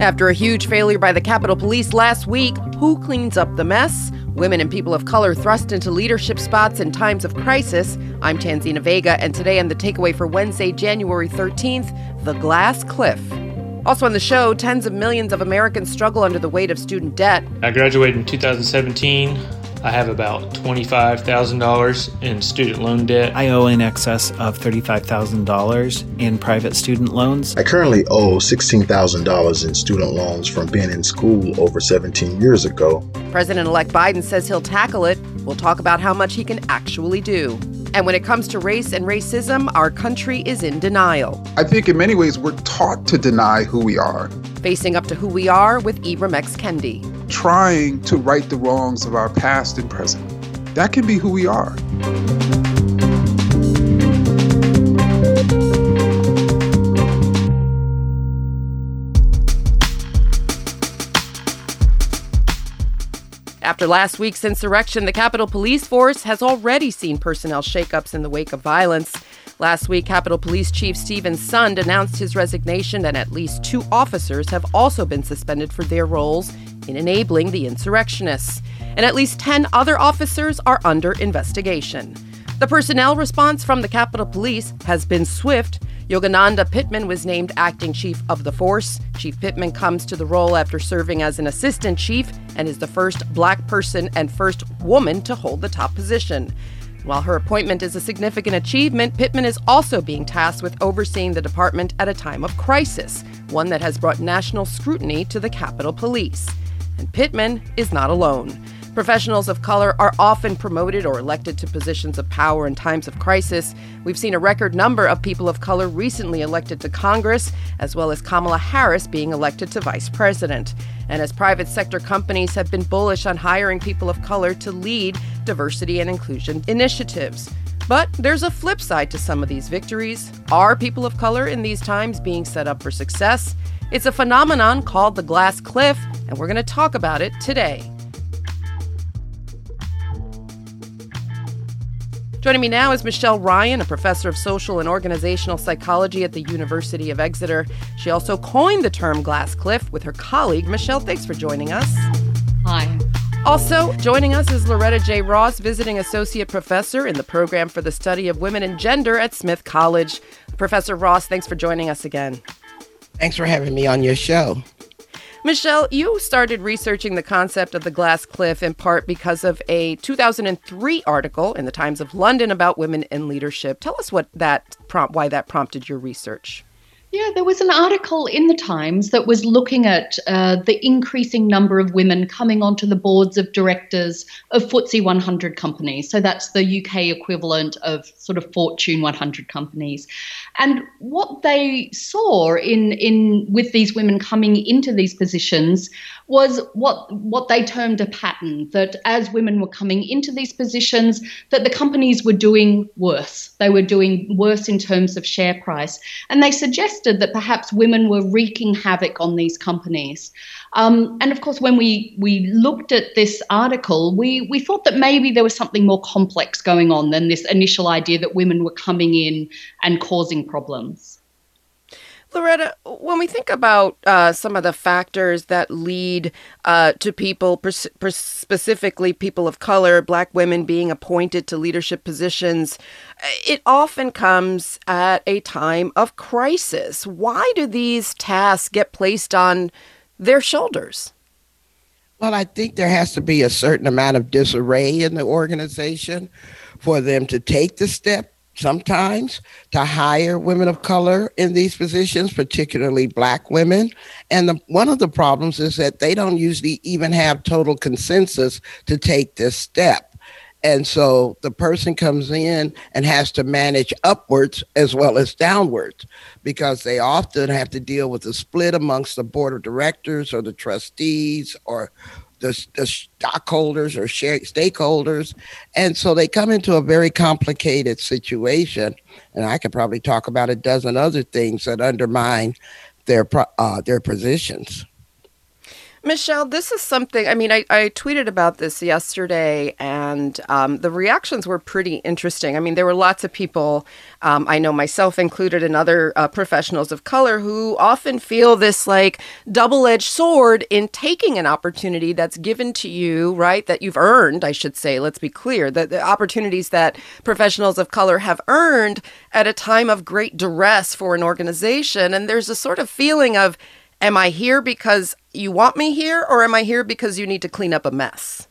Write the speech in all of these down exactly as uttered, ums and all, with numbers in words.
After a huge failure by the Capitol Police last week, who cleans up the mess? Women and people of color thrust into leadership spots in times of crisis. I'm Tanzina Vega, and today on The Takeaway for Wednesday, January thirteenth, the glass cliff. Also on the show, tens of millions of Americans struggle under the weight of student debt. I graduated in two thousand seventeen. I have about twenty-five thousand dollars in student loan debt. I owe in excess of thirty-five thousand dollars in private student loans. I currently owe sixteen thousand dollars in student loans from being in school over seventeen years ago. President-elect Biden says he'll tackle it. We'll talk about how much he can actually do. And when it comes to race and racism, our country is in denial. I think in many ways we're taught to deny who we are. Facing up to who we are with Ibram X. Kendi. Trying to right the wrongs of our past and present. That can be who we are. After last week's insurrection, the Capitol Police Force has already seen personnel shakeups in the wake of violence. Last week, Capitol Police Chief Steven Sund announced his resignation, and at least two officers have also been suspended for their roles in enabling the insurrectionists. And at least ten other officers are under investigation. The personnel response from the Capitol Police has been swift. Yogananda Pittman was named acting chief of the force. Chief Pittman comes to the role after serving as an assistant chief and is the first black person and first woman to hold the top position. While her appointment is a significant achievement, Pittman is also being tasked with overseeing the department at a time of crisis, one that has brought national scrutiny to the Capitol Police. And Pittman is not alone. Professionals of color are often promoted or elected to positions of power in times of crisis. We've seen a record number of people of color recently elected to Congress, as well as Kamala Harris being elected to vice president. And as private sector companies have been bullish on hiring people of color to lead diversity and inclusion initiatives. But there's a flip side to some of these victories. Are people of color in these times being set up for success? It's a phenomenon called the glass cliff, and we're going to talk about it today. Joining me now is Michelle Ryan, a professor of social and organizational psychology at the University of Exeter. She also coined the term glass cliff with her colleague. Michelle, thanks for joining us. Hi. Also joining us is Loretta J. Ross, visiting associate professor in the program for the study of women and gender at Smith College. Professor Ross, thanks for joining us again. Thanks for having me on your show. Michelle, you started researching the concept of the glass cliff in part because of a two thousand three article in the Times of London about women in leadership. Tell us what that prompt, why that prompted your research. Yeah, there was an article in the Times that was looking at uh, the increasing number of women coming onto the boards of directors of F T S E one hundred companies. So that's the U K equivalent of sort of Fortune one hundred companies. And what they saw in in with these women coming into these positions was what what they termed a pattern, that as women were coming into these positions, that the companies were doing worse. They were doing worse in terms of share price. And they suggested that perhaps women were wreaking havoc on these companies. Um, and of course, when we, we looked at this article, we, we thought that maybe there was something more complex going on than this initial idea that women were coming in and causing problems. Loretta, when we think about uh, some of the factors that lead uh, to people, pers- pers- specifically people of color, Black women being appointed to leadership positions, it often comes at a time of crisis. Why do these tasks get placed on their shoulders? Well, I think there has to be a certain amount of disarray in the organization for them to take the step sometimes to hire women of color in these positions, particularly Black women. And the, one of the problems is that they don't usually even have total consensus to take this step. And so the person comes in and has to manage upwards as well as downwards, because they often have to deal with a split amongst the board of directors or the trustees or the, the stockholders or share stakeholders. And so they come into a very complicated situation. And I could probably talk about a dozen other things that undermine their uh, their positions. Michelle, this is something, I mean, I, I tweeted about this yesterday, and um, the reactions were pretty interesting. I mean, there were lots of people, um, I know myself included, and other uh, professionals of color who often feel this like double-edged sword in taking an opportunity that's given to you, right, that you've earned, I should say, let's be clear, that the opportunities that professionals of color have earned at a time of great duress for an organization. And there's a sort of feeling of, am I here because you want me here, or am I here because you need to clean up a mess?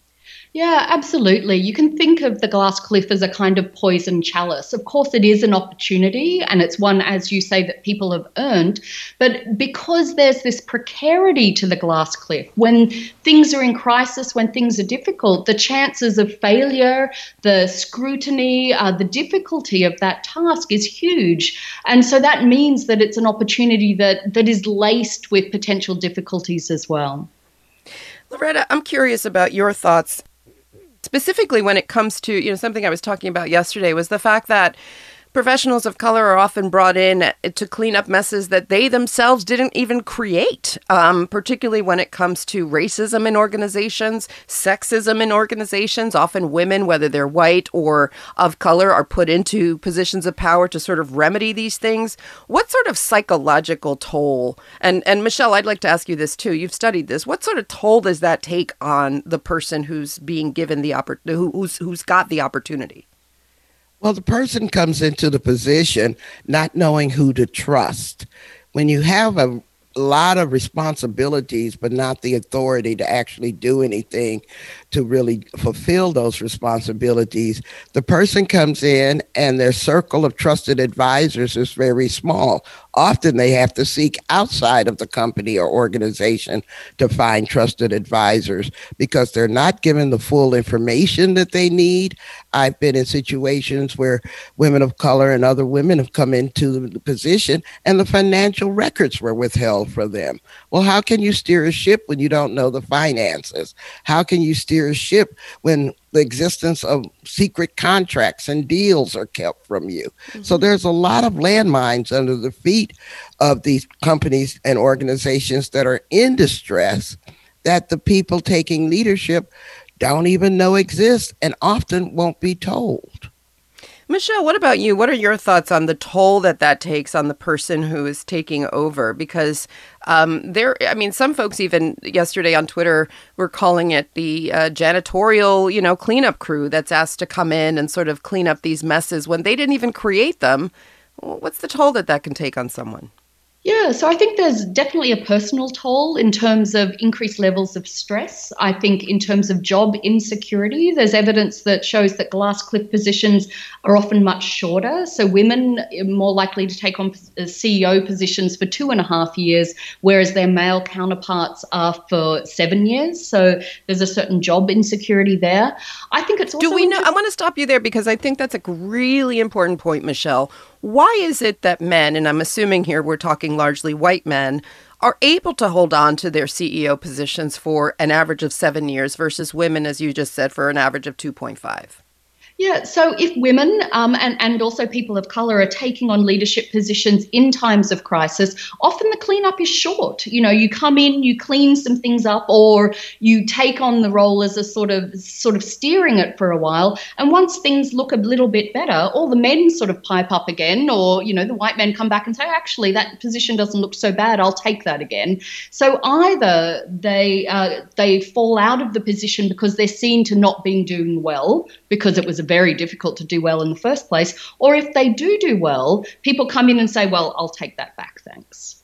Yeah, absolutely. You can think of the glass cliff as a kind of poison chalice. Of course, it is an opportunity, and it's one, as you say, that people have earned. But because there's this precarity to the glass cliff, when things are in crisis, when things are difficult, the chances of failure, the scrutiny, uh, the difficulty of that task is huge. And so that means that it's an opportunity that, that is laced with potential difficulties as well. Loretta, I'm curious about your thoughts. Specifically when it comes to, you know, something I was talking about yesterday was the fact that professionals of color are often brought in to clean up messes that they themselves didn't even create, um, particularly when it comes to racism in organizations, sexism in organizations. Often women, whether they're white or of color, are put into positions of power to sort of remedy these things. What sort of psychological toll, and, and Michelle, I'd like to ask you this too, you've studied this, what sort of toll does that take on the person who's being given the oppor- who, who's, who's got the opportunity? Well, the person comes into the position not knowing who to trust. When you have a lot of responsibilities, but not the authority to actually do anything to really fulfill those responsibilities, the person comes in and their circle of trusted advisors is very small. Often they have to seek outside of the company or organization to find trusted advisors because they're not given the full information that they need. I've been in situations where women of color and other women have come into the position and the financial records were withheld from them. Well, how can you steer a ship when you don't know the finances? How can you steer a ship when the existence of secret contracts and deals are kept from you? Mm-hmm. So there's a lot of landmines under the feet of these companies and organizations that are in distress that the people taking leadership don't even know exist and often won't be told. Michelle, what about you? What are your thoughts on the toll that that takes on the person who is taking over? Because um, there, I mean, some folks even yesterday on Twitter were calling it the uh, janitorial, you know, cleanup crew that's asked to come in and sort of clean up these messes when they didn't even create them. What's the toll that that can take on someone? Yeah, so I think there's definitely a personal toll in terms of increased levels of stress. I think in terms of job insecurity, there's evidence that shows that glass cliff positions are often much shorter. So women are more likely to take on C E O positions for two and a half years, whereas their male counterparts are for seven years. So there's a certain job insecurity there. I think it's also— Do we know? I want to stop you there because I think that's a really important point, Michelle. Why is it that men, and I'm assuming here we're talking largely white men, are able to hold on to their C E O positions for an average of seven years versus women, as you just said, for an average of two point five? Yeah, so if women um, and, and also people of colour are taking on leadership positions in times of crisis, often the cleanup is short. You know, you come in, you clean some things up, or you take on the role as a sort of sort of steering it for a while. And once things look a little bit better, all the men sort of pipe up again, or, you know, the white men come back and say, actually, that position doesn't look so bad, I'll take that again. So either they uh, they fall out of the position because they're seen to not being doing well, because it was very difficult to do well in the first place, or if they do do well, people come in and say, well, I'll take that back, thanks.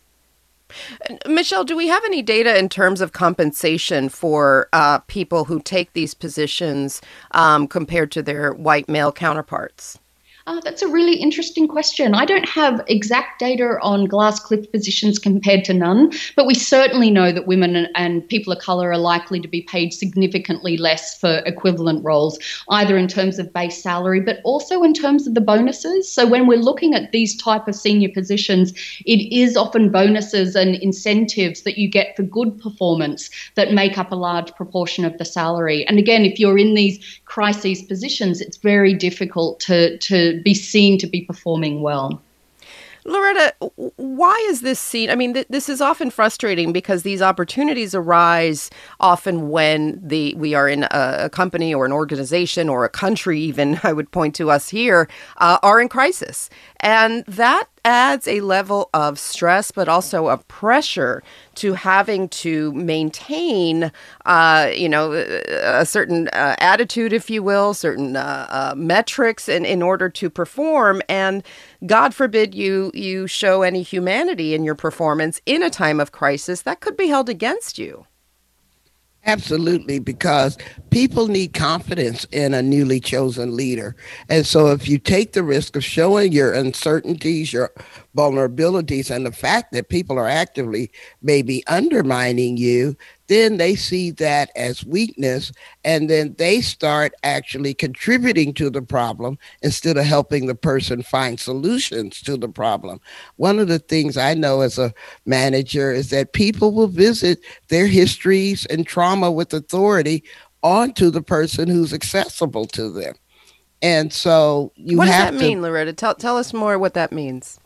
Michelle, do we have any data in terms of compensation for uh, people who take these positions um, compared to their white male counterparts? Uh, that's a really interesting question. I don't have exact data on glass cliff positions compared to none, but we certainly know that women and, and people of colour are likely to be paid significantly less for equivalent roles, either in terms of base salary, but also in terms of the bonuses. So when we're looking at these type of senior positions, it is often bonuses and incentives that you get for good performance that make up a large proportion of the salary. And again, if you're in these crises positions, it's very difficult to, to be seen to be performing well. Loretta, why is this seen? I mean, th- this is often frustrating because these opportunities arise often when the we are in a, a company or an organization or a country, even I would point to us here, uh, are in crisis. And that adds a level of stress, but also of pressure to having to maintain, uh, you know, a certain uh, attitude, if you will, certain uh, uh, metrics in, in order to perform. And God forbid you you show any humanity in your performance in a time of crisis, that could be held against you. Absolutely, because people need confidence in a newly chosen leader. And so if you take the risk of showing your uncertainties, your vulnerabilities, and the fact that people are actively maybe undermining you, then they see that as weakness, and then they start actually contributing to the problem instead of helping the person find solutions to the problem. One of the things I know as a manager is that people will visit their histories and trauma with authority onto the person who's accessible to them. And so you what have does that to, mean, Loretta? Tell, tell us more what that means.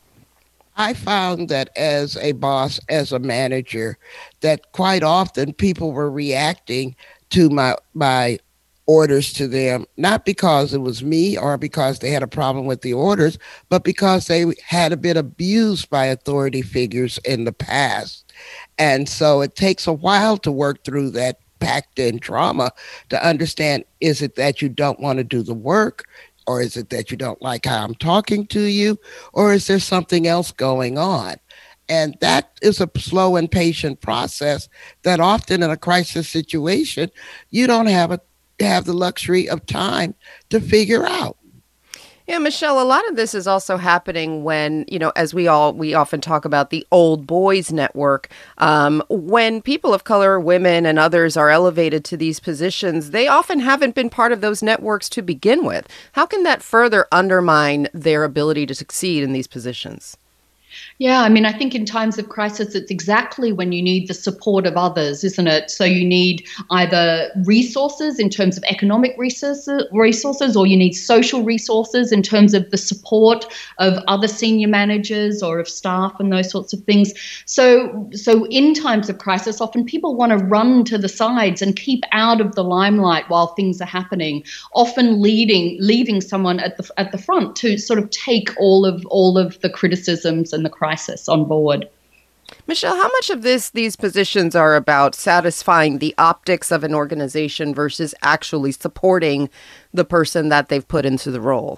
I found that as a boss, as a manager, that quite often people were reacting to my my orders to them, not because it was me or because they had a problem with the orders, but because they had been abused by authority figures in the past. And so it takes a while to work through that packed in trauma to understand, is it that you don't want to do the work? Or is it that you don't like how I'm talking to you? Or is there something else going on? And that is a slow and patient process that often in a crisis situation, you don't have a, have the luxury of time to figure out. Yeah, Michelle, a lot of this is also happening when, you know, as we all, we often talk about the old boys network. Um, when people of color, women and others are elevated to these positions, they often haven't been part of those networks to begin with. How can that further undermine their ability to succeed in these positions? Yeah, I mean, I think in times of crisis, it's exactly when you need the support of others, isn't it? So you need either resources in terms of economic resources, resources, or you need social resources in terms of the support of other senior managers or of staff and those sorts of things. So, so in times of crisis, often people want to run to the sides and keep out of the limelight while things are happening, often leading, leaving someone at the at the front to sort of take all of all of the criticisms and the crisis on board. Michelle, how much of this these positions are about satisfying the optics of an organization versus actually supporting the person that they've put into the role?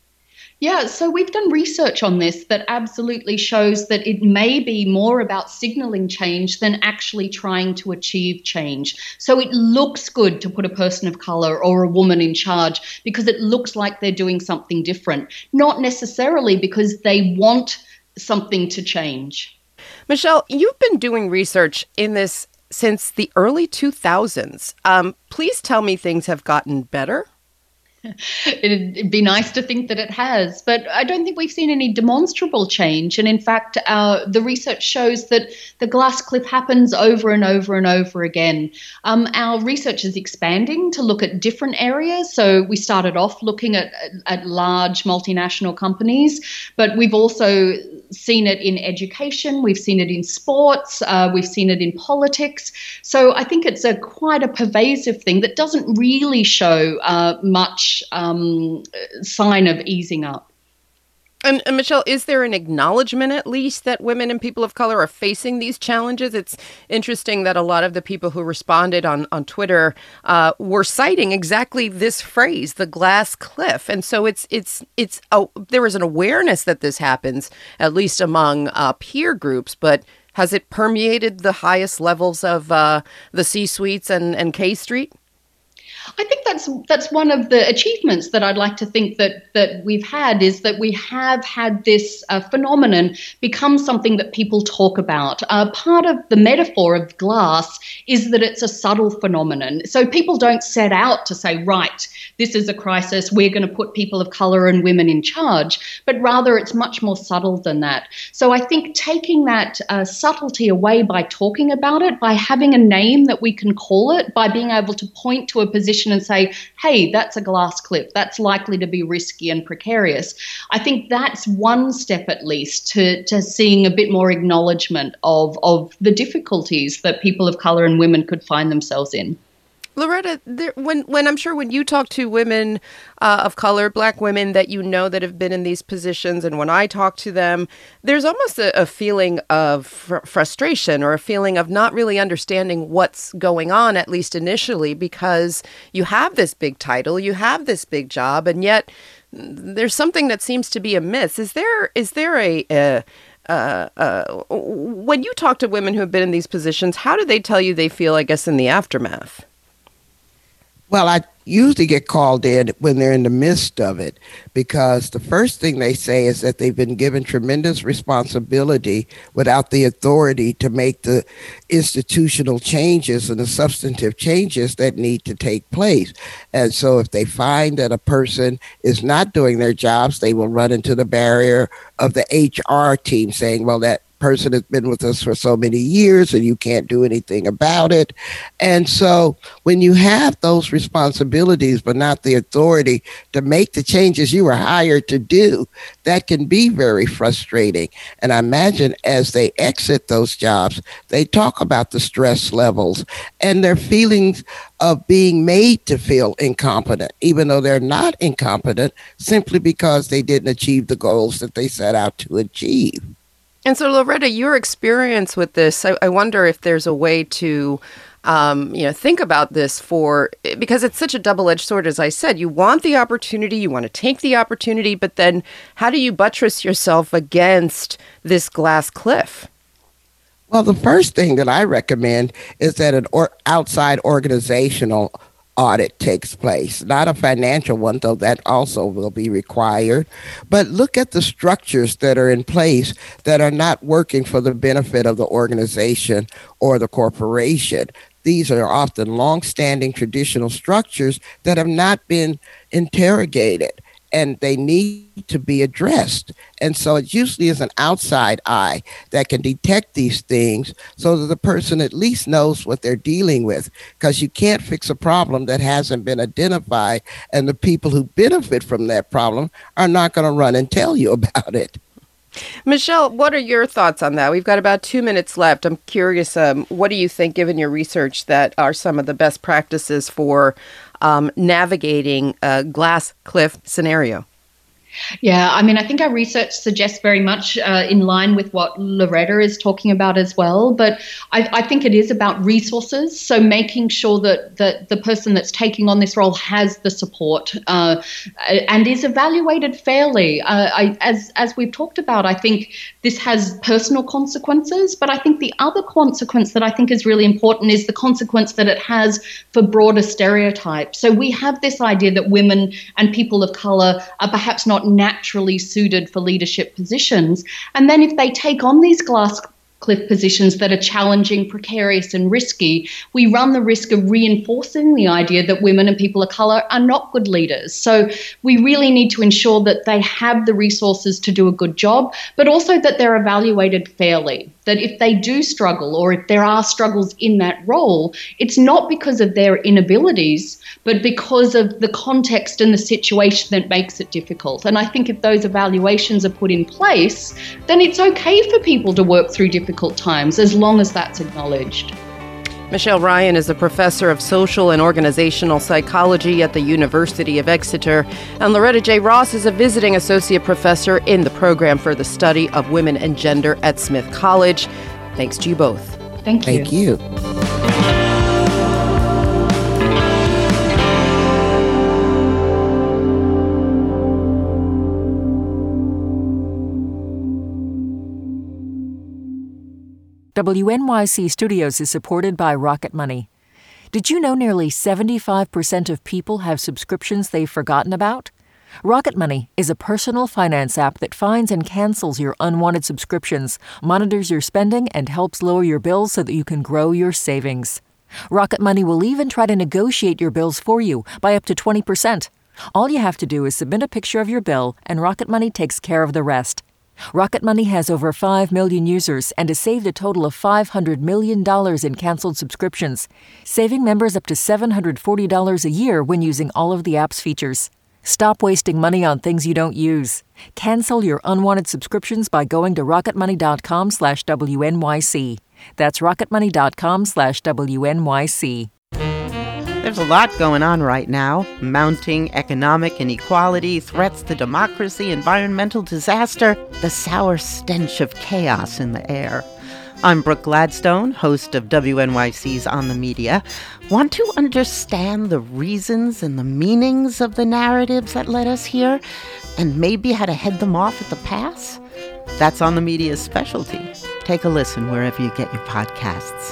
Yeah, so we've done research on this that absolutely shows that it may be more about signaling change than actually trying to achieve change. So it looks good to put a person of color or a woman in charge because it looks like they're doing something different, not necessarily because they want something to change. Michelle, you've been doing research in this since the early two thousands. Um, please tell me things have gotten better. It'd be nice to think that it has, but I don't think we've seen any demonstrable change. And in fact, uh, the research shows that the glass cliff happens over and over and over again. Um, our research is expanding to look at different areas. So we started off looking at, at large multinational companies, but we've also seen it in education, we've seen it in sports, uh, we've seen it in politics. So I think it's a quite a pervasive thing that doesn't really show uh, much um, sign of easing up. And, and Michelle, is there an acknowledgement at least that women and people of color are facing these challenges? It's interesting that a lot of the people who responded on, on Twitter uh, were citing exactly this phrase, the glass cliff. And so it's it's it's oh, there is an awareness that this happens, at least among uh, peer groups, but has it permeated the highest levels of uh, the C-suites and, and K Street? I think that's that's one of the achievements that I'd like to think that that we've had is that we have had this uh, phenomenon become something that people talk about. Uh, part of the metaphor of glass is that it's a subtle phenomenon. So people don't set out to say, right, this is a crisis, we're going to put people of color and women in charge, but rather it's much more subtle than that. So I think taking that uh, subtlety away by talking about it, by having a name that we can call it, by being able to point to a position position and say, hey, that's a glass cliff, that's likely to be risky and precarious. I think that's one step at least to, to seeing a bit more acknowledgement of, of the difficulties that people of colour and women could find themselves in. Loretta, there, when when I'm sure when you talk to women uh, of color, Black women that you know that have been in these positions, and when I talk to them, there's almost a, a feeling of fr- frustration or a feeling of not really understanding what's going on, at least initially, because you have this big title, you have this big job, and yet there's something that seems to be amiss. Is there is there a, a Uh, uh, when you talk to women who have been in these positions, how do they tell you they feel, I guess, in the aftermath? Well, I usually get called in when they're in the midst of it, because the first thing they say is that they've been given tremendous responsibility without the authority to make the institutional changes and the substantive changes that need to take place. And so if they find that a person is not doing their jobs, they will run into the barrier of the H R team saying, well, that person has been with us for so many years and you can't do anything about it. And so when you have those responsibilities but not the authority to make the changes you were hired to do, that can be very frustrating. And I imagine as they exit those jobs, they talk about the stress levels and their feelings of being made to feel incompetent, even though they're not incompetent, simply because they didn't achieve the goals that they set out to achieve. And so, Loretta, your experience with this, I, I wonder if there's a way to, um, you know, think about this for, because it's such a double-edged sword, as I said. You want the opportunity, you want to take the opportunity, but then how do you buttress yourself against this glass cliff? Well, the first thing that I recommend is that an or- outside organizational audit takes place, not a financial one, though that also will be required. But look at the structures that are in place that are not working for the benefit of the organization or the corporation. These are often long-standing traditional structures that have not been interrogated, and they need to be addressed. And so it usually is an outside eye that can detect these things so that the person at least knows what they're dealing with, because you can't fix a problem that hasn't been identified, and the people who benefit from that problem are not going to run and tell you about it. Michelle, what are your thoughts on that? We've got about two minutes left. I'm curious, um, what do you think, given your research, that are some of the best practices for um, navigating a glass cliff scenario? Yeah, I mean, I think our research suggests very much uh, in line with what Loretta is talking about as well. But I, I think it is about resources. So making sure that, that the person that's taking on this role has the support uh, and is evaluated fairly. Uh, I, as, as we've talked about, I think this has personal consequences. But I think the other consequence that I think is really important is the consequence that it has for broader stereotypes. So we have this idea that women and people of colour are perhaps not naturally suited for leadership positions. And then if they take on these glass cliff positions that are challenging, precarious and risky, we run the risk of reinforcing the idea that women and people of colour are not good leaders. So we really need to ensure that they have the resources to do a good job, but also that they're evaluated fairly. That if they do struggle or if there are struggles in that role, it's not because of their inabilities, but because of the context and the situation that makes it difficult. And I think if those evaluations are put in place, then it's okay for people to work through difficult times as long as that's acknowledged. Michelle Ryan is a professor of social and organizational psychology at the University of Exeter, and Loretta J. Ross is a visiting associate professor in the program for the study of women and gender at Smith College. Thanks to you both. Thank you. Thank you. W N Y C Studios is supported by Rocket Money. Did you know nearly seventy-five percent of people have subscriptions they've forgotten about? Rocket Money is a personal finance app that finds and cancels your unwanted subscriptions, monitors your spending, and helps lower your bills so that you can grow your savings. Rocket Money will even try to negotiate your bills for you by up to twenty percent. All you have to do is submit a picture of your bill, and Rocket Money takes care of the rest. Rocket Money has over five million users and has saved a total of five hundred million dollars in canceled subscriptions, saving members up to seven hundred forty dollars a year when using all of the app's features. Stop wasting money on things you don't use. Cancel your unwanted subscriptions by going to rocketmoney.com slash WNYC. That's rocketmoney.com slash WNYC. There's a lot going on right now. Mounting economic inequality, threats to democracy, environmental disaster, the sour stench of chaos in the air. I'm Brooke Gladstone, host of W N Y C's On the Media. Want to understand the reasons and the meanings of the narratives that led us here, and maybe how to head them off at the pass? That's On the Media's specialty. Take a listen wherever you get your podcasts.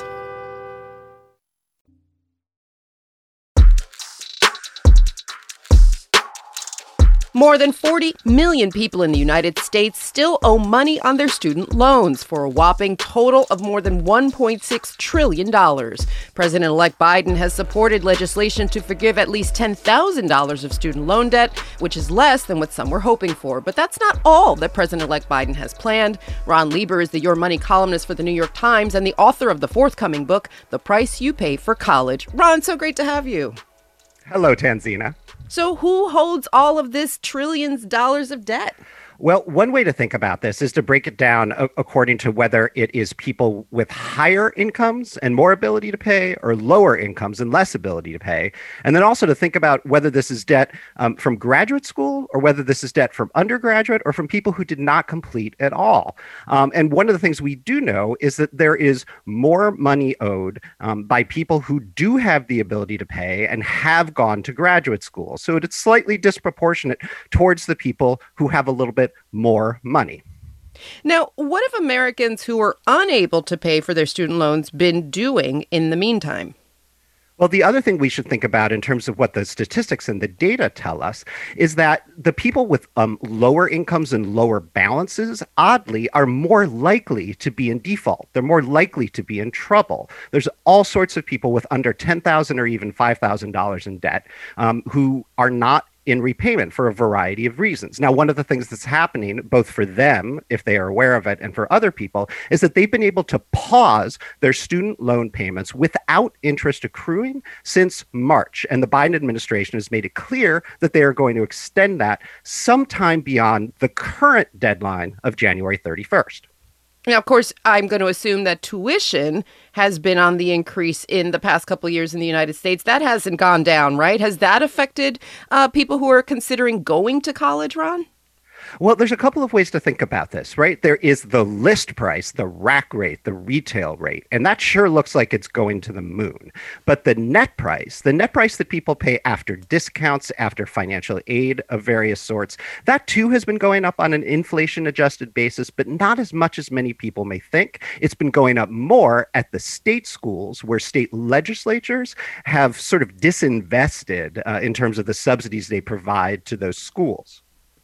More than forty million people in the United States still owe money on their student loans for a whopping total of more than one point six trillion dollars. President-elect Biden has supported legislation to forgive at least ten thousand dollars of student loan debt, which is less than what some were hoping for. But that's not all that President-elect Biden has planned. Ron Lieber is the Your Money columnist for the New York Times and the author of the forthcoming book, The Price You Pay for College. Ron, so great to have you. Hello, Tanzina. So who holds all of this trillions of dollars of debt? Well, one way to think about this is to break it down a- according to whether it is people with higher incomes and more ability to pay or lower incomes and less ability to pay. And then also to think about whether this is debt um, from graduate school or whether this is debt from undergraduate or from people who did not complete at all. Um, and one of the things we do know is that there is more money owed um, by people who do have the ability to pay and have gone to graduate school. So it's slightly disproportionate towards the people who have a little bit more money. Now, what have Americans who are unable to pay for their student loans been doing in the meantime? Well, the other thing we should think about in terms of what the statistics and the data tell us is that the people with um, lower incomes and lower balances, oddly, are more likely to be in default. They're more likely to be in trouble. There's all sorts of people with under ten thousand dollars or even five thousand dollars in debt um, who are not in repayment for a variety of reasons. Now, one of the things that's happening, both for them, if they are aware of it, and for other people, is that they've been able to pause their student loan payments without interest accruing since March. And the Biden administration has made it clear that they are going to extend that sometime beyond the current deadline of January thirty-first. Now, of course, I'm going to assume that tuition has been on the increase in the past couple of years in the United States. That hasn't gone down, right? Has that affected uh, people who are considering going to college, Ron? Well, there's a couple of ways to think about this, right? There is the list price, the rack rate, the retail rate, and that sure looks like it's going to the moon. But the net price, the net price that people pay after discounts, after financial aid of various sorts, that too has been going up on an inflation-adjusted basis, but not as much as many people may think. It's been going up more at the state schools where state legislatures have sort of disinvested uh, in terms of the subsidies they provide to those schools.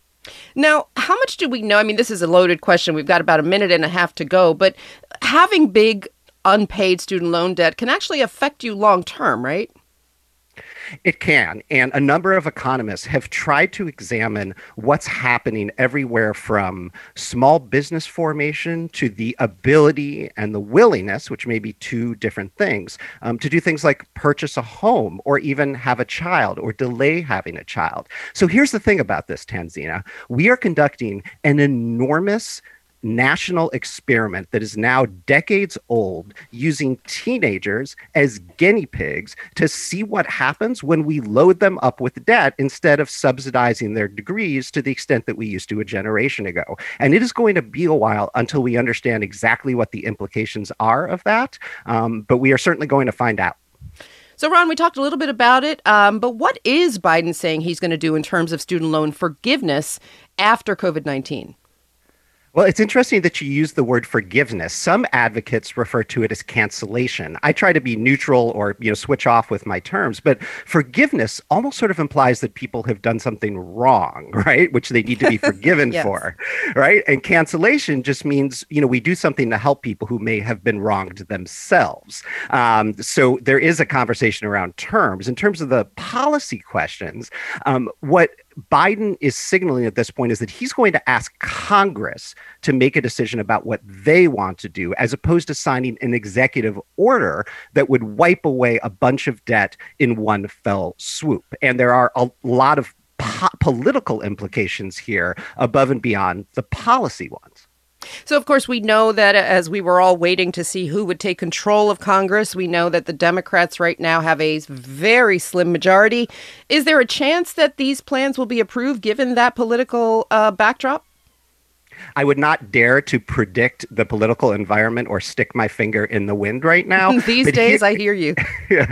Now, how much do we know? I mean, this is a loaded question. We've got about a minute and a half to go, but having big unpaid student loan debt can actually affect you long term, right? It can. And a number of economists have tried to examine what's happening everywhere from small business formation to the ability and the willingness, which may be two different things, um, to do things like purchase a home or even have a child or delay having a child. So here's the thing about this, Tanzina. We are conducting an enormous national experiment that is now decades old, using teenagers as guinea pigs to see what happens when we load them up with debt instead of subsidizing their degrees to the extent that we used to a generation ago. And it is going to be a while until we understand exactly what the implications are of that, um, but we are certainly going to find out. So, Ron, we talked a little bit about it, um, but what is Biden saying he's going to do in terms of student loan forgiveness after COVID nineteen? Well, it's interesting that you use the word forgiveness. Some advocates refer to it as cancellation. I try to be neutral or, you know, switch off with my terms, but forgiveness almost sort of implies that people have done something wrong, right? Which they need to be forgiven yes. for, right? And cancellation just means, you know, we do something to help people who may have been wronged themselves. Um, so there is a conversation around terms. In terms of the policy questions, um, what Biden is signaling at this point is that he's going to ask Congress to make a decision about what they want to do, as opposed to signing an executive order that would wipe away a bunch of debt in one fell swoop. And there are a lot of po- political implications here above and beyond the policy ones. So, of course, we know that as we were all waiting to see who would take control of Congress, we know that the Democrats right now have a very slim majority. Is there a chance that these plans will be approved given that political uh, backdrop? I would not dare to predict the political environment or stick my finger in the wind right now. These but days, he, I hear you.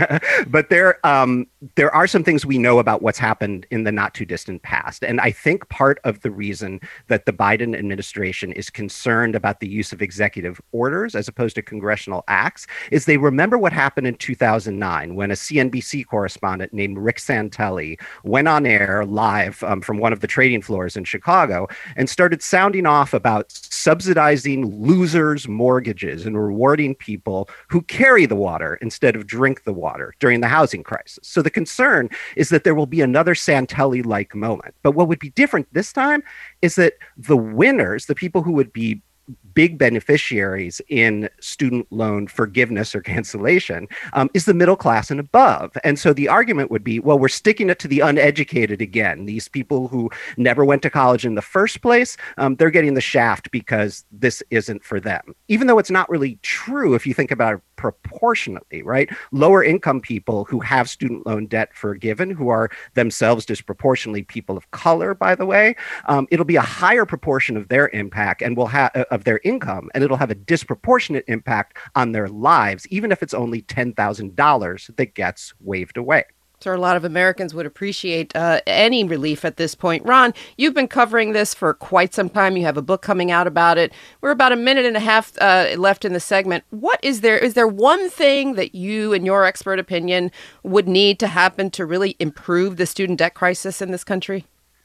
But there, um, there are some things we know about what's happened in the not too distant past. And I think part of the reason that the Biden administration is concerned about the use of executive orders as opposed to congressional acts is they remember what happened in two thousand nine when a C N B C correspondent named Rick Santelli went on air live um, from one of the trading floors in Chicago and started sounding off about subsidizing losers' mortgages and rewarding people who carry the water instead of drink the water during the housing crisis. So the concern is that there will be another Santelli-like moment. But what would be different this time is that the winners, the people who would be big beneficiaries in student loan forgiveness or cancellation um, is the middle class and above. And so the argument would be, well, we're sticking it to the uneducated again. These people who never went to college in the first place, um, they're getting the shaft because this isn't for them. Even though it's not really true if you think about it proportionately, right? Lower income people who have student loan debt forgiven, who are themselves disproportionately people of color, by the way, um, it'll be a higher proportion of their impact and will have uh, of their income, and it'll have a disproportionate impact on their lives, even if it's only ten thousand dollars that gets waved away. So a lot of Americans would appreciate uh, any relief at this point. Ron, you've been covering this for quite some time. You have a book coming out about it. We're about a minute and a half uh, left in the segment. What is there? Is there one thing that you, in your expert opinion, would need to happen to really improve the student debt crisis in this country?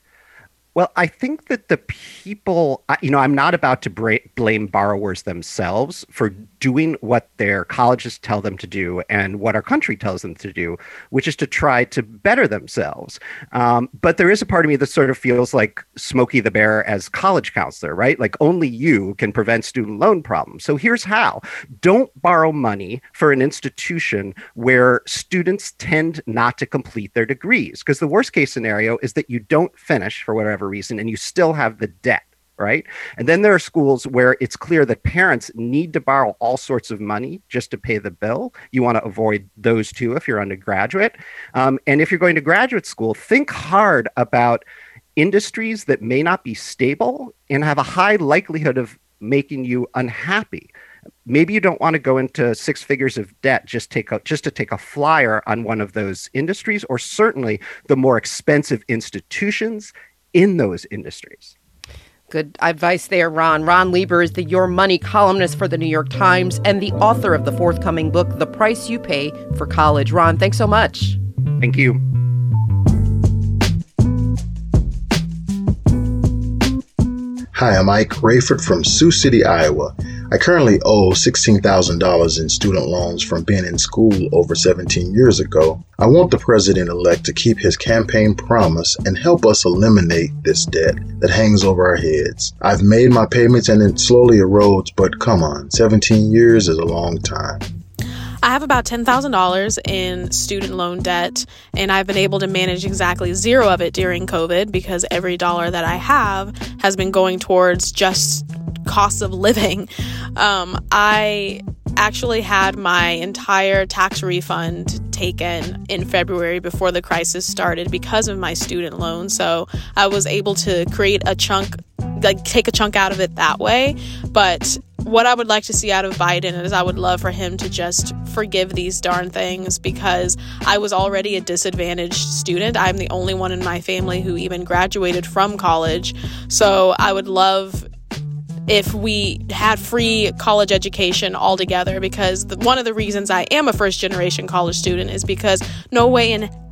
Well, I think that the people, you know, I'm not about to bra- blame borrowers themselves for doing what their colleges tell them to do and what our country tells them to do, which is to try to better themselves. Um, but there is a part of me that sort of feels like Smokey the Bear as college counselor, right? Like only you can prevent student loan problems. So here's how. Don't borrow money for an institution where students tend not to complete their degrees, because the worst case scenario is that you don't finish for whatever reason and you still have the debt, right? And then there are schools where it's clear that parents need to borrow all sorts of money just to pay the bill. You want to avoid those two if you're undergraduate. Um, and if you're going to graduate school, think hard about industries that may not be stable and have a high likelihood of making you unhappy. Maybe you don't want to go into six figures of debt just take a, just to take a flyer on one of those industries, or certainly the more expensive institutions in those industries. Good advice there, Ron. Ron Lieber is the Your Money columnist for the New York Times and the author of the forthcoming book, The Price You Pay for College. Ron, thanks so much. Thank you. Hi, I'm Ike Rayford from Sioux City, Iowa. I currently owe sixteen thousand dollars in student loans from being in school over seventeen years ago. I want the president-elect to keep his campaign promise and help us eliminate this debt that hangs over our heads. I've made my payments and it slowly erodes, but come on, seventeen years is a long time. I have about ten thousand dollars in student loan debt, and I've been able to manage exactly zero of it during COVID because every dollar that I have has been going towards just costs of living. Um, I actually had my entire tax refund taken in February before the crisis started because of my student loan. So I was able to create a chunk, like take a chunk out of it that way. But what I would like to see out of Biden is I would love for him to just forgive these darn things, because I was already a disadvantaged student. I'm the only one in my family who even graduated from college. So I would love if we had free college education altogether, because the, one of the reasons I am a first generation college student is because no way in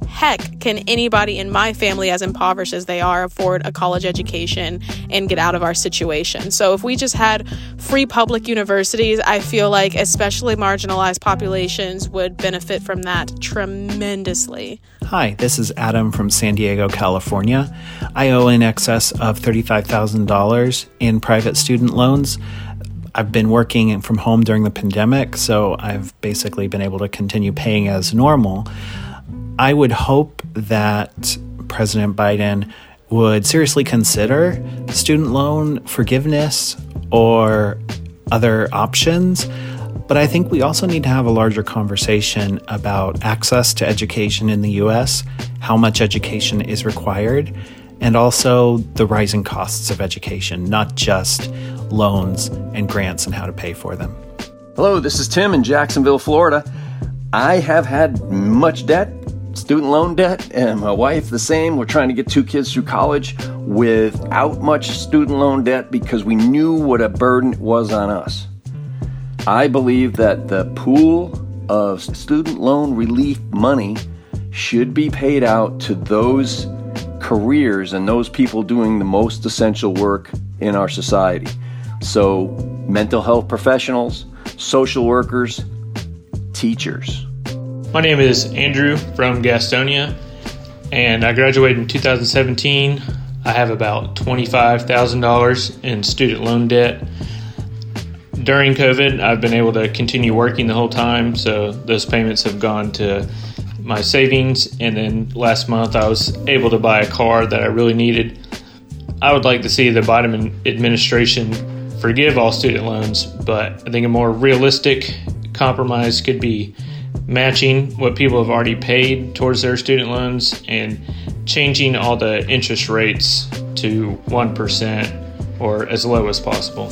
heck can anybody in my family, as impoverished as they are, afford a college education and get out of our situation? So if we just had free public universities, I feel like especially marginalized populations would benefit from that tremendously. Hi, this is Adam from San Diego, California. I owe in excess of thirty-five thousand dollars in private student loans. I've been working from home during the pandemic, so I've basically been able to continue paying as normal. I would hope that President Biden would seriously consider student loan forgiveness or other options. But I think we also need to have a larger conversation about access to education in the U S, how much education is required, and also the rising costs of education, not just loans and grants and how to pay for them. Hello, this is Tim in Jacksonville, Florida. I have had much debt, student loan debt, and my wife the same. We're trying to get two kids through college without much student loan debt because we knew what a burden it was on us. I believe that the pool of student loan relief money should be paid out to those careers and those people doing the most essential work in our society. So mental health professionals, social workers, teachers. My name is Andrew from Gastonia, and I graduated in two thousand seventeen. I have about twenty-five thousand dollars in student loan debt. During COVID, I've been able to continue working the whole time, so those payments have gone to my savings, and then last month I was able to buy a car that I really needed. I would like to see the Biden administration forgive all student loans, but I think a more realistic compromise could be matching what people have already paid towards their student loans and changing all the interest rates to one percent or as low as possible.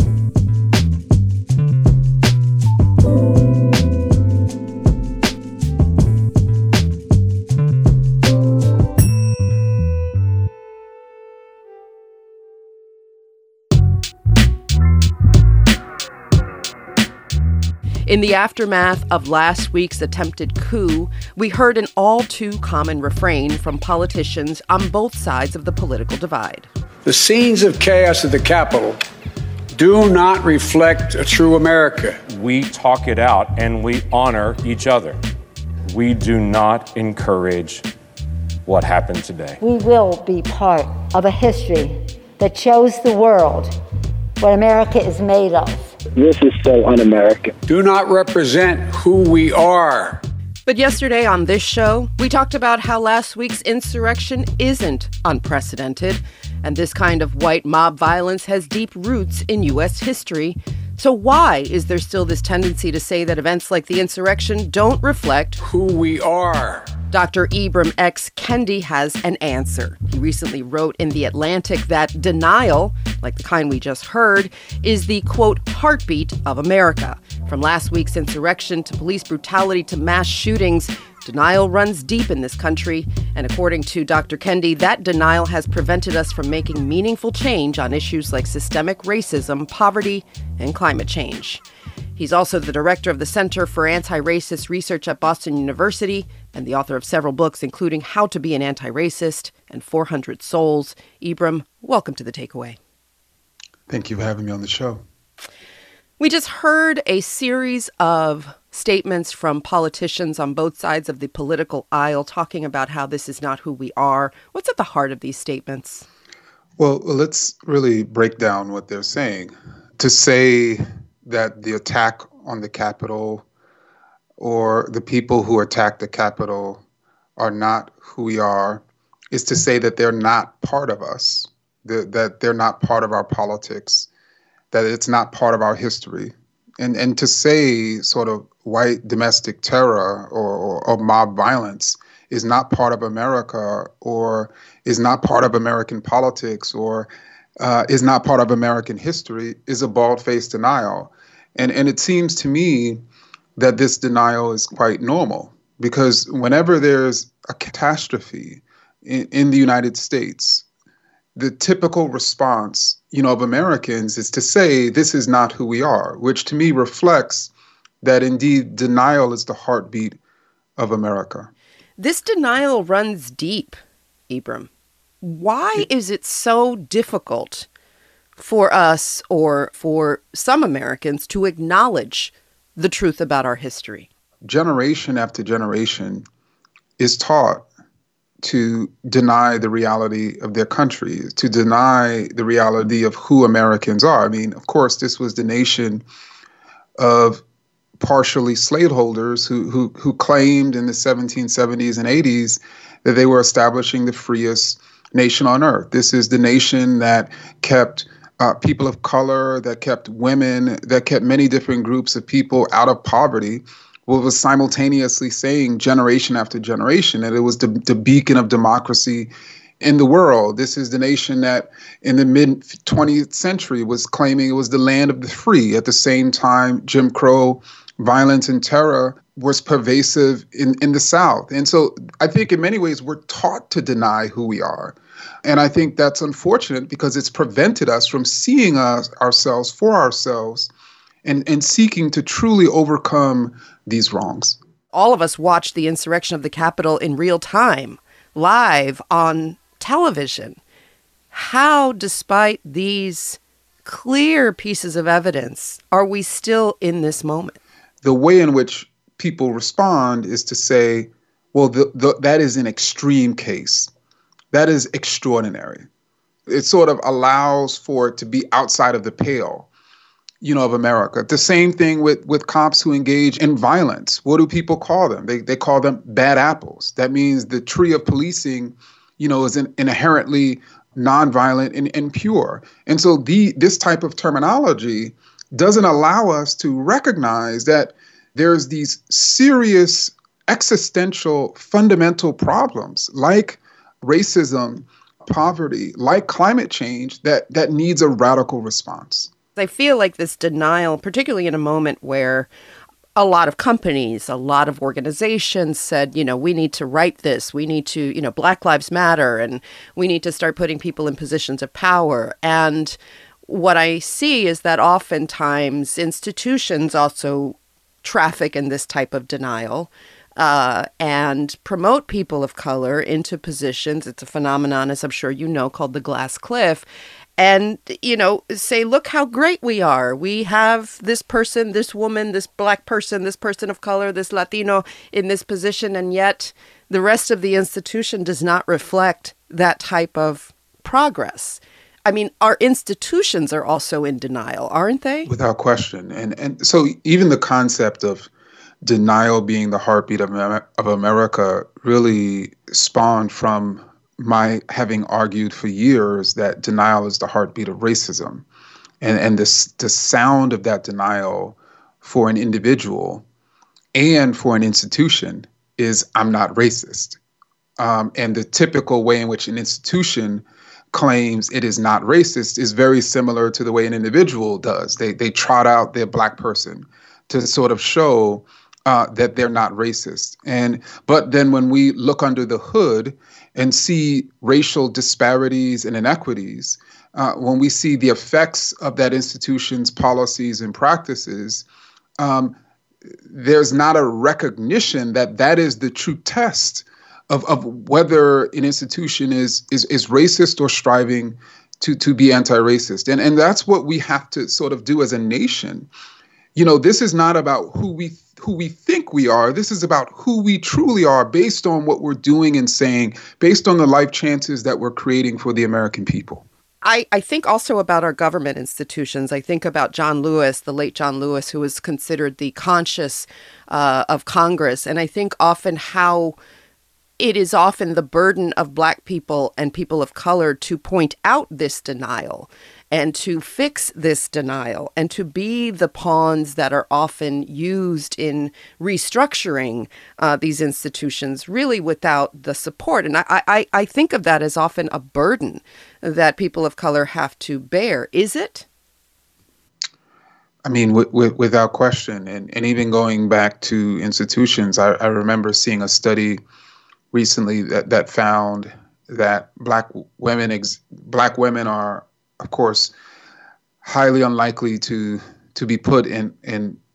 In the aftermath of last week's attempted coup, we heard an all too common refrain from politicians on both sides of the political divide. The scenes of chaos at the Capitol do not reflect a true America. We talk it out and we honor each other. We do not encourage what happened today. We will be part of a history that shows the world what America is made of. This is so un-American. Do not represent who we are. But yesterday on this show, we talked about how last week's insurrection isn't unprecedented, and this kind of white mob violence has deep roots in U S history. So why is there still this tendency to say that events like the insurrection don't reflect who we are? Doctor Ibram X. Kendi has an answer. He recently wrote in The Atlantic that denial, like the kind we just heard, is the, quote, heartbeat of America. From last week's insurrection to police brutality to mass shootings, denial runs deep in this country. And according to Doctor Kendi, that denial has prevented us from making meaningful change on issues like systemic racism, poverty, and climate change. He's also the director of the Center for Anti-Racist Research at Boston University and the author of several books, including How to Be an Anti-Racist and four hundred Souls. Ibram, welcome to The Takeaway. Thank you for having me on the show. We just heard a series of statements from politicians on both sides of the political aisle talking about how this is not who we are. What's at the heart of these statements? Well, let's really break down what they're saying. To say that the attack on the Capitol or the people who attacked the Capitol are not who we are is to say that they're not part of us, that, that they're not part of our politics, that it's not part of our history. And and to say sort of white domestic terror or, or, or mob violence is not part of America or is not part of American politics or uh, is not part of American history is a bald-faced denial. And and it seems to me that this denial is quite normal because whenever there's a catastrophe in, in the United States, the typical response, you know, of Americans is to say this is not who we are, which to me reflects that indeed denial is the heartbeat of America. This denial runs deep, Ibram. Why is it so difficult for us or for some Americans to acknowledge the truth about our history? Generation after generation is taught to deny the reality of their country, to deny the reality of who Americans are. I mean, of course, this was the nation of partially slaveholders who, who, who claimed in the seventeen seventies and eighties that they were establishing the freest nation on earth. This is the nation that kept uh, people of color, that kept women, that kept many different groups of people out of poverty, what was simultaneously saying generation after generation that it was the, the beacon of democracy in the world. This is the nation that in the mid twentieth century was claiming it was the land of the free. At the same time, Jim Crow violence and terror was pervasive in, in the South. And so I think in many ways we're taught to deny who we are. And I think that's unfortunate because it's prevented us from seeing us, ourselves for ourselves and, and seeking to truly overcome these wrongs. All of us watched the insurrection of the Capitol in real time, live on television. How, despite these clear pieces of evidence, are we still in this moment? The way in which people respond is to say, well, the, the, that is an extreme case. That is extraordinary. It sort of allows for it to be outside of the pale, you know, of America. The same thing with, with cops who engage in violence. What do people call them? They they call them bad apples. That means the tree of policing, you know, is in, inherently nonviolent and, and pure. And so the this type of terminology doesn't allow us to recognize that there's these serious existential fundamental problems like racism, poverty, like climate change that, that needs a radical response. I feel like this denial, particularly in a moment where a lot of companies, a lot of organizations said, you know, we need to write this. We need to, you know, Black Lives Matter, and we need to start putting people in positions of power. And what I see is that oftentimes institutions also traffic in this type of denial uh, and promote people of color into positions. It's a phenomenon, as I'm sure you know, called the glass cliff. And, you know, say, look how great we are. We have this person, this woman, this Black person, this person of color, this Latino in this position. And yet the rest of the institution does not reflect that type of progress. I mean, our institutions are also in denial, aren't they? Without question. And and so even the concept of denial being the heartbeat of, of America really spawned from my having argued for years that denial is the heartbeat of racism. And, and this, the sound of that denial for an individual and for an institution is, I'm not racist. Um, and the typical way in which an institution claims it is not racist is very similar to the way an individual does. They they trot out their Black person to sort of show uh, that they're not racist. And but then when we look under the hood and see racial disparities and inequities, uh, when we see the effects of that institution's policies and practices, um, there's not a recognition that that is the true test Of, of whether an institution is is is racist or striving to to be anti-racist. And and that's what we have to sort of do as a nation. You know, this is not about who we who we think we are. This is about who we truly are based on what we're doing and saying, based on the life chances that we're creating for the American people. I, I think also about our government institutions. I think about John Lewis, the late John Lewis, who was considered the conscience uh, of Congress. And I think often how it is often the burden of Black people and people of color to point out this denial and to fix this denial and to be the pawns that are often used in restructuring uh, these institutions, really without the support. And I, I, I think of that as often a burden that people of color have to bear. Is it? I mean, w- w- without question. And, and even going back to institutions, I, I remember seeing a study recently that, that found that black women ex- black women are, of course, highly unlikely to to be put in, in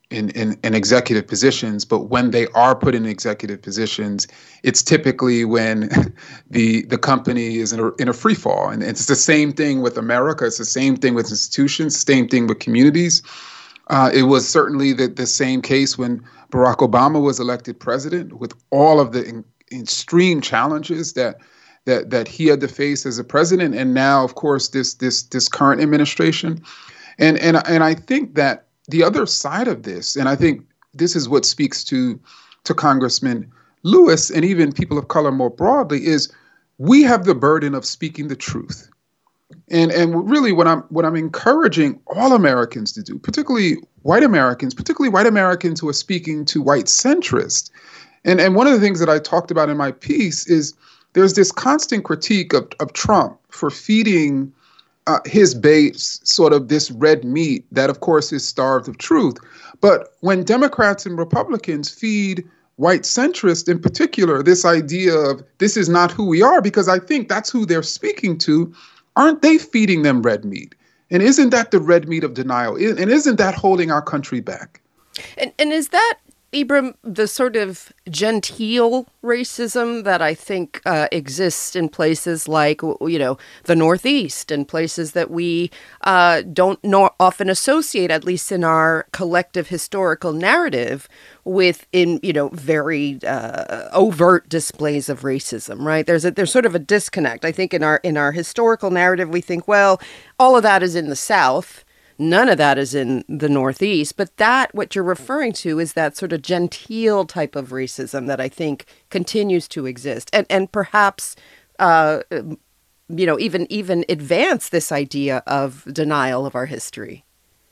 in, in, in executive positions, but when they are put in executive positions, it's typically when the the company is in a, in a free fall. And it's the same thing with America. It's the same thing with institutions, same thing with communities. Uh, it was certainly the, the same case when Barack Obama was elected president, with all of the in, extreme challenges that that that he had to face as a president, and now, of course, this this this current administration. And and and I think that the other side of this, and I think this is what speaks to to Congressman Lewis and even people of color more broadly, is we have the burden of speaking the truth. And and really what I'm what I'm encouraging all Americans to do, particularly white Americans, particularly white Americans who are speaking to white centrists. And and one of the things that I talked about in my piece is there's this constant critique of, of Trump for feeding uh, his base sort of this red meat that, of course, is starved of truth. But when Democrats and Republicans feed white centrists in particular this idea of this is not who we are, because I think that's who they're speaking to, aren't they feeding them red meat? And isn't that the red meat of denial? And isn't that holding our country back? And, and is that, Ibram, the sort of genteel racism that I think uh, exists in places like, you know, the Northeast and places that we uh, don't know, often associate, at least in our collective historical narrative, with, in, you know, very uh, overt displays of racism, right? There's a, there's sort of a disconnect. I think in our in our historical narrative, we think, well, all of that is in the South. None of that is in the Northeast, but that, what you're referring to, is that sort of genteel type of racism that I think continues to exist, and and perhaps, uh, you know, even even advance this idea of denial of our history.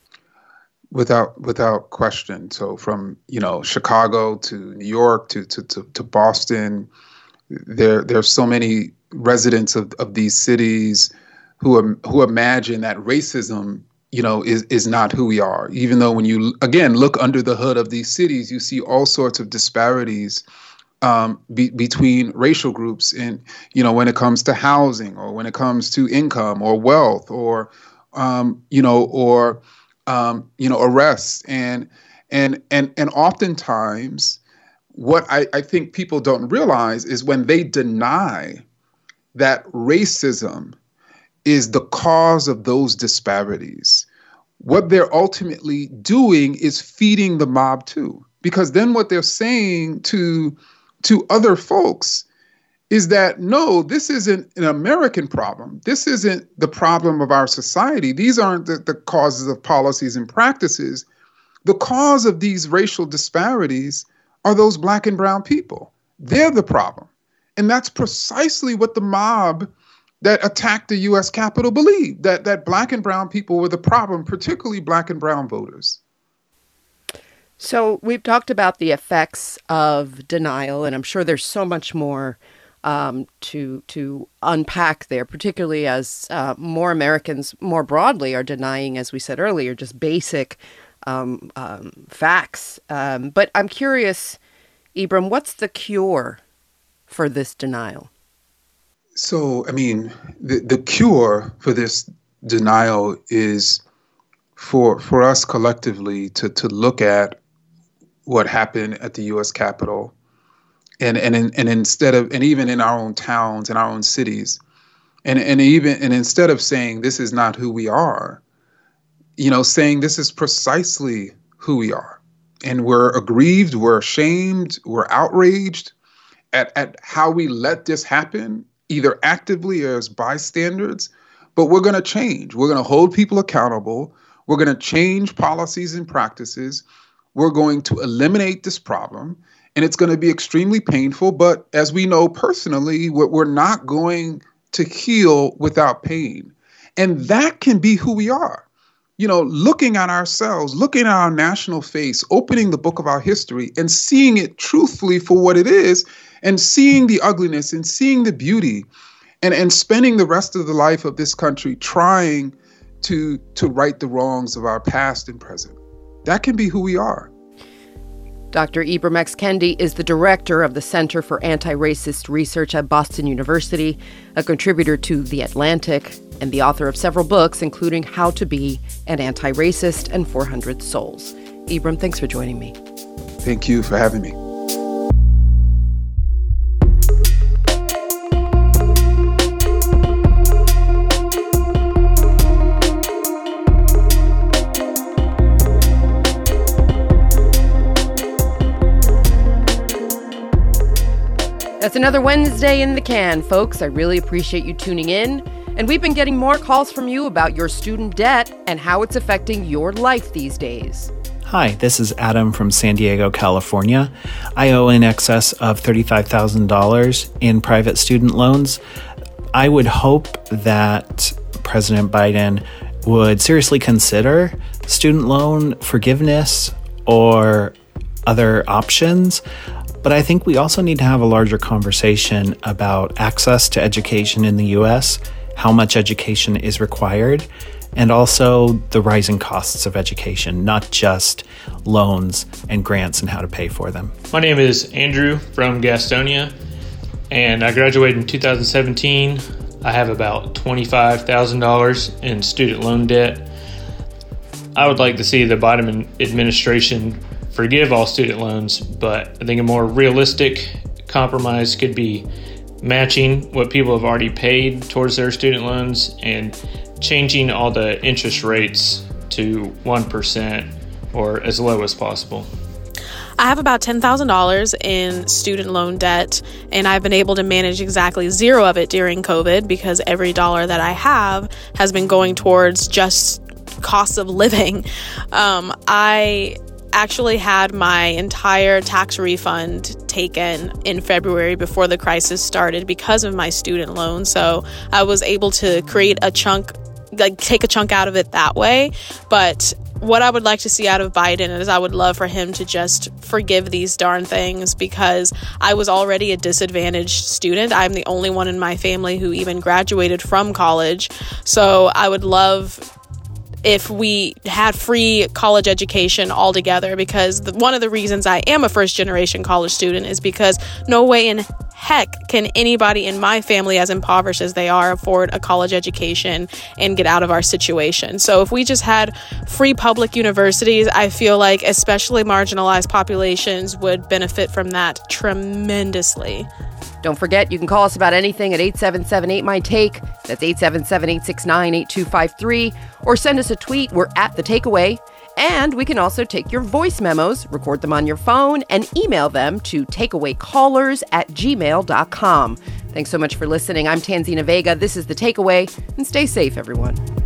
Without without question. So from, you know, Chicago to New York to to to, to Boston, there there are so many residents of, of these cities who um, who imagine that racism, you know, is, is not who we are. Even though when you, again, look under the hood of these cities, you see all sorts of disparities um, be, between racial groups in, you know, when it comes to housing or when it comes to income or wealth or, um, you know, or, um, you know, arrests. And, and, and, and oftentimes what I, I think people don't realize is when they deny that racism is the cause of those disparities, what they're ultimately doing is feeding the mob too. Because then what they're saying to, to other folks is that, no, this isn't an American problem. This isn't the problem of our society. These aren't the, the causes of policies and practices. The cause of these racial disparities are those Black and brown people. They're the problem. And that's precisely what the mob that attacked the U S Capitol believed, that that Black and brown people were the problem, particularly Black and brown voters. So we've talked about the effects of denial, and I'm sure there's so much more um, to to unpack there, particularly as uh, more Americans more broadly are denying, as we said earlier, just basic um, um, facts. Um, but I'm curious, Ibram, what's the cure for this denial? So, I mean, the, the cure for this denial is for for us collectively to to look at what happened at the U S Capitol, and and in, and instead of and even in our own towns and our own cities, and and even and instead of saying this is not who we are, you know, saying this is precisely who we are, and we're aggrieved, we're ashamed, we're outraged at at how we let this happen, either actively or as bystanders, but we're going to change. We're going to hold people accountable. We're going to change policies and practices. We're going to eliminate this problem, and it's going to be extremely painful. But as we know personally, we're not going to heal without pain. And that can be who we are. You know, looking at ourselves, looking at our national face, opening the book of our history and seeing it truthfully for what it is, and seeing the ugliness and seeing the beauty, and, and spending the rest of the life of this country trying to, to right the wrongs of our past and present. That can be who we are. Doctor Ibram X. Kendi is the director of the Center for Anti-Racist Research at Boston University, a contributor to The Atlantic, and the author of several books, including How to Be an Anti-Racist and four hundred Souls. Ibram, thanks for joining me. Thank you for having me. That's another Wednesday in the can, folks. I really appreciate you tuning in. And we've been getting more calls from you about your student debt and how it's affecting your life these days. Hi, this is Adam from San Diego, California. I owe in excess of thirty-five thousand dollars in private student loans. I would hope that President Biden would seriously consider student loan forgiveness or other options. But I think we also need to have a larger conversation about access to education in the U S, how much education is required, and also the rising costs of education, not just loans and grants and how to pay for them. My name is Andrew from Gastonia, and I graduated in two thousand seventeen. I have about twenty-five thousand dollars in student loan debt. I would like to see the Biden administration forgive all student loans, but I think a more realistic compromise could be matching what people have already paid towards their student loans and changing all the interest rates to one percent or as low as possible. I have about ten thousand dollars in student loan debt, and I've been able to manage exactly zero of it during COVID because every dollar that I have has been going towards just costs of living. Um, I actually had my entire tax refund taken in February before the crisis started because of my student loan. So I was able to create a chunk, like take a chunk out of it that way. But what I would like to see out of Biden is I would love for him to just forgive these darn things because I was already a disadvantaged student. I'm the only one in my family who even graduated from college. So I would love if we had free college education altogether, because the, one of the reasons I am a first generation college student is because no way in heck can anybody in my family, as impoverished as they are, afford a college education and get out of our situation. So if we just had free public universities, I feel like especially marginalized populations would benefit from that tremendously. Don't forget, you can call us about anything at eight seven seven eight M Y Take. That's eight seven seven, eight six nine, eight two five three. Or send us a tweet. We're at The Takeaway. And we can also take your voice memos, record them on your phone, and email them to takeawaycallers at gmail dot com. Thanks so much for listening. I'm Tanzina Vega. This is The Takeaway. And stay safe, everyone.